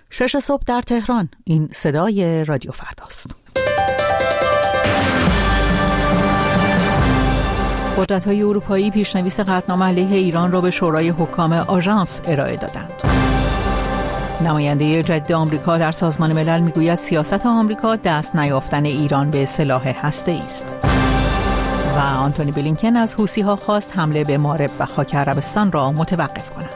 6 صبح در تهران. این صدای رادیو فرداست. قدرت‌های اروپایی پیشنویس قطعنامه علیه ایران را به شورای حکام آژانس ارائه دادند. نماینده جدید آمریکا در سازمان ملل میگوید سیاست آمریکا دست نیافتن ایران به سلاح هسته‌ای است. و آنتونی بلینکن از حوثی‌ها خواست حمله به مارب و خاک عربستان را متوقف کنند.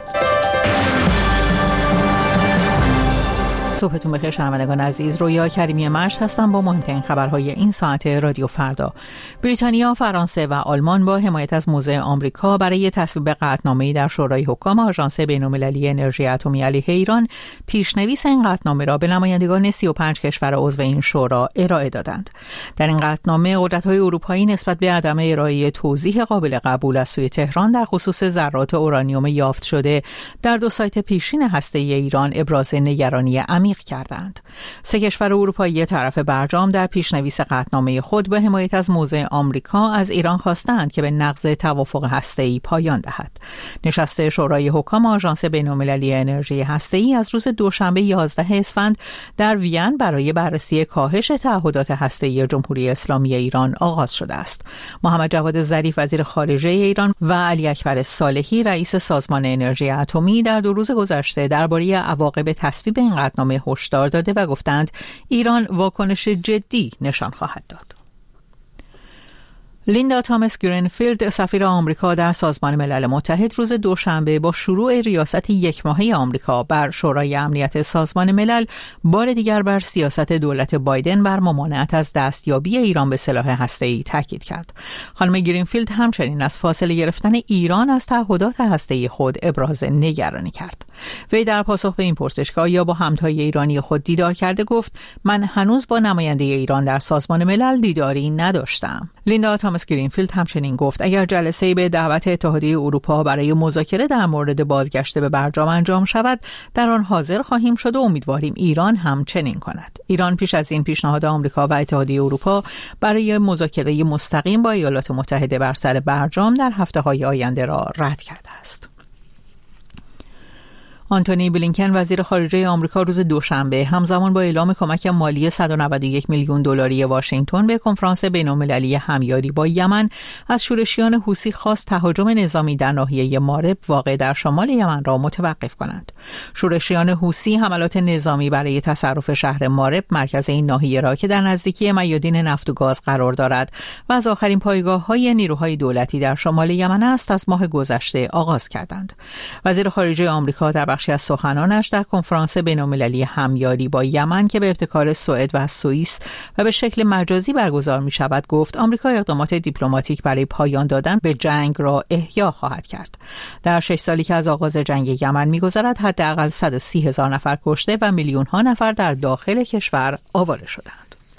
صبحتون بخیر شنوندگان عزیز، رویا کریمی مشت هستم با مهمترین خبرهای این ساعت رادیو فردا. بریتانیا، فرانسه و آلمان با حمایت از موضع آمریکا برای تصویب قطعنامه‌ای در شورای حکام آژانس بین‌المللی انرژی اتمی علیه ایران پیشنویس این قطعنامه را به نمایندگان 35 کشور عضو این شورا ارائه دادند. در این قطعنامه قدرت‌های اروپایی نسبت به عدم ارائه توضیح قابل قبول از سوی تهران در خصوص ذرات اورانیوم یافت شده در 2 سایت پیشین هسته‌ای ایران ابراز نگرانی عمیق کردند. 3 کشور اروپایی طرف برجام در پیشنویس قطعنامه خود با حمایت از موضع آمریکا از ایران خواستند که به نقض توافق هسته‌ای پایان دهد. نشست شورای حکام آژانس بین‌المللی انرژی هسته‌ای از روز دوشنبه 11 اسفند در وین برای بررسی کاهش تعهدات هسته‌ای جمهوری اسلامی ایران آغاز شده است. محمد جواد ظریف وزیر خارجه ایران و علی اکبر صالحی رئیس سازمان انرژی اتمی در 2 روز گذشته درباره عواقب تصویب این قطعنامه هشدار داده و گفتند ایران واکنش جدی نشان خواهد داد. لیندا تامس گرینفیلد سفیر آمریکا در سازمان ملل متحد روز دوشنبه با شروع ریاست 1 ماهه آمریکا بر شورای امنیت سازمان ملل بار دیگر بر سیاست دولت بایدن بر ممانعت از دستیابی ایران به سلاح هسته‌ای تاکید کرد. خانم گرینفیلد همچنین از فاصله گرفتن ایران از تعهدات هسته‌ای خود ابراز نگرانی کرد. وی در پاسخ به این پرسش که آیا با همتای ایرانی خود دیدار کرده گفت من هنوز با نماینده ایران در سازمان ملل دیداری نداشتم. لیندا تامس گرینفیلد همچنین گفت اگر جلسه‌ای به دعوت اتحادیه اروپا برای مذاکره در مورد بازگشت به برجام انجام شود در آن حاضر خواهیم شد و امیدواریم ایران هم چنین کند. ایران پیش از این پیشنهاد آمریکا و اتحادیه اروپا برای مذاکره مستقیم با ایالات متحده بر سر برجام در هفته‌های آینده را رد کرده است. آنتونی بلینکن وزیر خارجه آمریکا روز دوشنبه همزمان با اعلام کمک مالی 191 میلیون دلاری واشنگتن به کنفرانس بین‌المللی همیاری با یمن از شورشیان حوثی خواست تهاجم نظامی در ناحیه مارب واقع در شمال یمن را متوقف کنند. شورشیان حوثی حملات نظامی برای تصرف شهر مارب مرکز این ناحیه را که در نزدیکی میادین نفت و گاز قرار دارد و از آخرین پایگاه‌های نیروهای دولتی در شمال یمن است از ماه گذشته آغاز کردند. وزیر خارجه آمریکا در بخشی از سخنانش در کنفرانس بین‌المللی همیاری با یمن که به ابتکار سوئد و سوئیس و به شکل مجازی برگزار می شود گفت آمریکا اقدامات دیپلماتیک برای پایان دادن به جنگ را احیا خواهد کرد. در 6 سالی که از آغاز جنگ یمن می‌گذرد حداقل 130,000 نفر کشته و میلیون‌ها نفر در داخل کشور آواره شدند.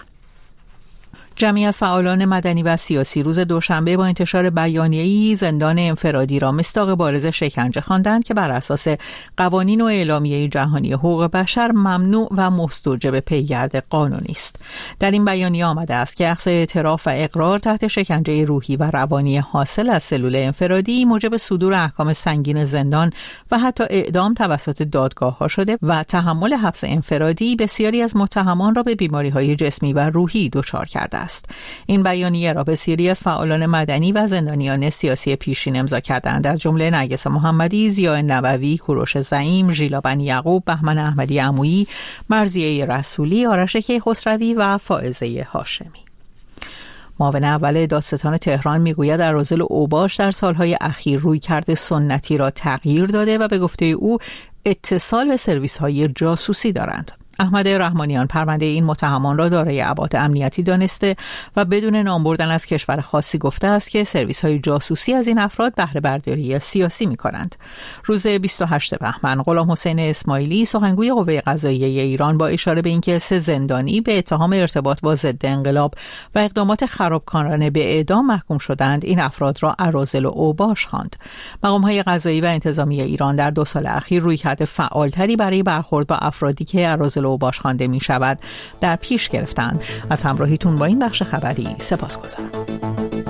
جمعی از فعالان مدنی و سیاسی روز دوشنبه با انتشار بیانیه‌ای زندان انفرادی را مصداق بارز شکنجه خواندند که بر اساس قوانین و اعلامیه جهانی حقوق بشر ممنوع و مستوجب پیگرد قانونی است. در این بیانیه آمده است که اخذ اعتراف و اقرار تحت شکنجه روحی و روانی حاصل از سلول انفرادی موجب صدور احکام سنگین زندان و حتی اعدام توسط دادگاه‌ها شده و تحمل حبس انفرادی بسیاری از متهمان را به بیماری‌های جسمی و روحی دچار کرده است. این بیانیه را بسیاری از فعالان مدنی و زندانیان سیاسی پیشین امضا کردند، از جمله نرگس محمدی، ضیاء نووی، کوروش زعیم، ژیلا بنی یعقوب، بهمن احمدی عمویی، مرضیه رسولی، آرش کیخسروی و فائزه هاشمی. معاون اول دادستان تهران میگوید اراذل اوباش در سالهای اخیر رویکرد سنتی را تغییر داده و به گفته او اتصال به سرویس‌های جاسوسی دارند. احمد رحمانیان پرونده این متهمان را دارای ابعاد امنیتی دانسته و بدون نام بردن از کشور خاصی گفته است که سرویس‌های جاسوسی از این افراد بهره برداری سیاسی می‌کنند. روز 28 بهمن غلام حسین اسماعیلی سخنگوی قوه قضاییه ایران با اشاره به اینکه 3 زندانی به اتهام ارتباط با ضد انقلاب و اقدامات خرابکارانه به اعدام محکوم شدند این افراد را اراذل و اوباش خواند. مقام‌های قضایی و انتظامی ایران در 2 سال اخیر رویکرد فعالتری برای برخورد با افرادی که اراذل و اوباش خوانده می شود در پیش گرفتند. از همراهیتون با این بخش خبری سپاسگزارم.